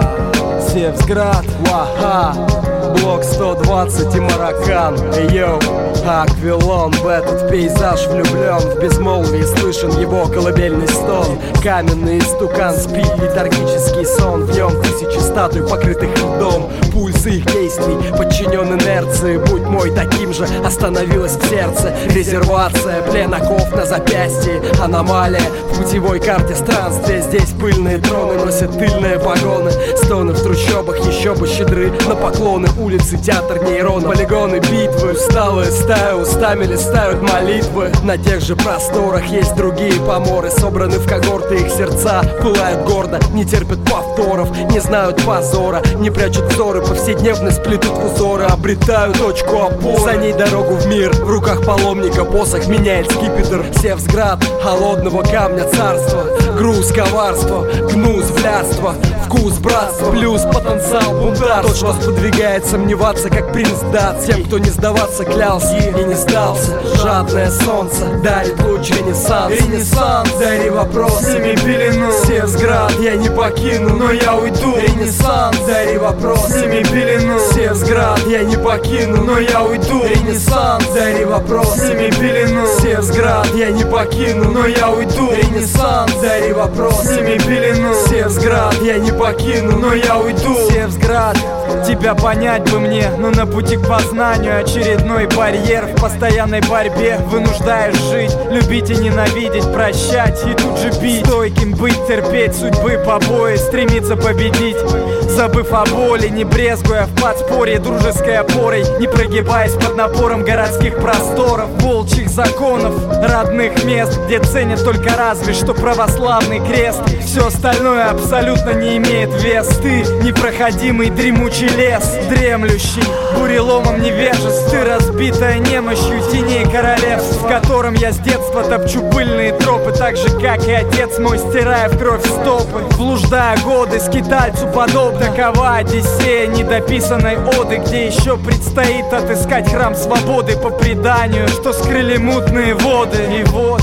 Севсград, Ваха, блок 120 и Маракан. Йоу, Аквилон, в этот пейзаж влюблен. В безмолвии слышен его колыбельный стон. Каменный истукан спит летаргический сон. В нем тысячи статуй, покрытых льдом. Пульс их действий подчинен инерции. Будь мой таким же, остановилась в сердце. Резервация, плен оков на запястье. Аномалия в путевой карте странствия. Здесь пыльные троны носят тыльные погоны. Стоны в трущобах еще бы щедры на поклоны. Улицы, театр, нейрон, полигоны, битвы. Усталые стаи устами листают молитвы. На тех же просторах есть другие поморы. Собраны в когорты, их сердца пылают гордо. Не терпят повторов, не знают позора. Не прячут взоры, повседневность плетут в узоры. Обретают точку опоры, за ней дорогу в мир. В руках паломника посох меняет скипетр. Севсград, холодного камня царства. Груз коварства, гнус блядства. Вкус братства, плюс потенциал бунтарства. Тот, что сподвигает сомневаться, как принц дат. Тем, кто не сдаваться клялся и не сдался. Жадное солнце дарит луч ренессанс. Ренессанс, дари вопрос, сними пелену. Севсград я не покину, но я уйду. Ренессанс, дари вопрос, сними пелену. Севсград я не покину, но я уйду. Ренессанс, дари вопрос, сними пелену. Севсград я не покину, но я уйду. Ренессанс, дари вопрос, сними пелену. Севсград я не покину, но я уйду. Севсград, тебя понять бы мне, но на пути к познанию очередной барьер. В постоянной борьбе вынуждаешь жить, любить и ненавидеть, прощать и тут же бить. Стойким быть, терпеть судьбы побои, стремиться победить, забыв о боли, не брезгуя в подспорье дружеской опорой, не прогибаясь под напором городских просторов, волчьих законов, родных мест, где ценят только разве что православный крест. Все остальное абсолютно не имеет вес. Ты непроходимый дремучий лес, дремлющий буреломом невежеств. Ты разбитая немощью теней королевств, в котором я с детства топчу пыльные тропы, так же как и отец мой, стирая в кровь стопы, блуждая годы скитальцу подобно. Такова Одиссея недописанной оды, где еще предстоит отыскать храм свободы по преданию, что скрыли мутные воды. И вот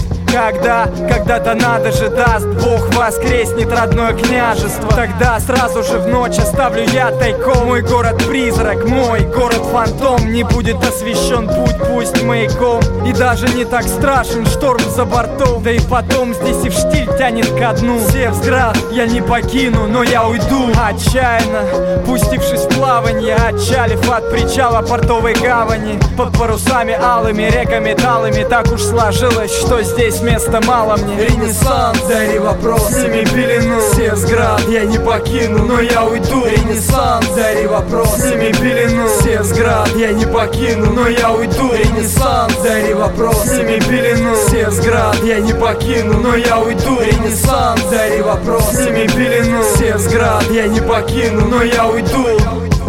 когда-то надо же даст Бог воскреснет родное княжество. Тогда сразу же в ночь оставлю я тайком мой город-призрак, мой город-фантом. Не будет освещен путь, пусть маяком, и даже не так страшен шторм за бортом. Да и потом здесь и в штиль тянет ко дну. Севсград я не покину, но я уйду. Отчаянно пустившись в плаванье, отчалив от причала портовой гавани, под парусами алыми, реками талыми. Так уж сложилось, что здесь места мало мне. Ренессанс, дари вопрос, сними пелену. Севсград я не покину, но я уйду. Ренессанс, дари вопрос, сними пелену. Севсград я не покину, но я уйду. Ренессанс, дари вопрос, сними пелену. Севсград я не покину, но я уйду. Ренессанс, дари вопрос, сними пелену. Севсград я не покину, но я уйду.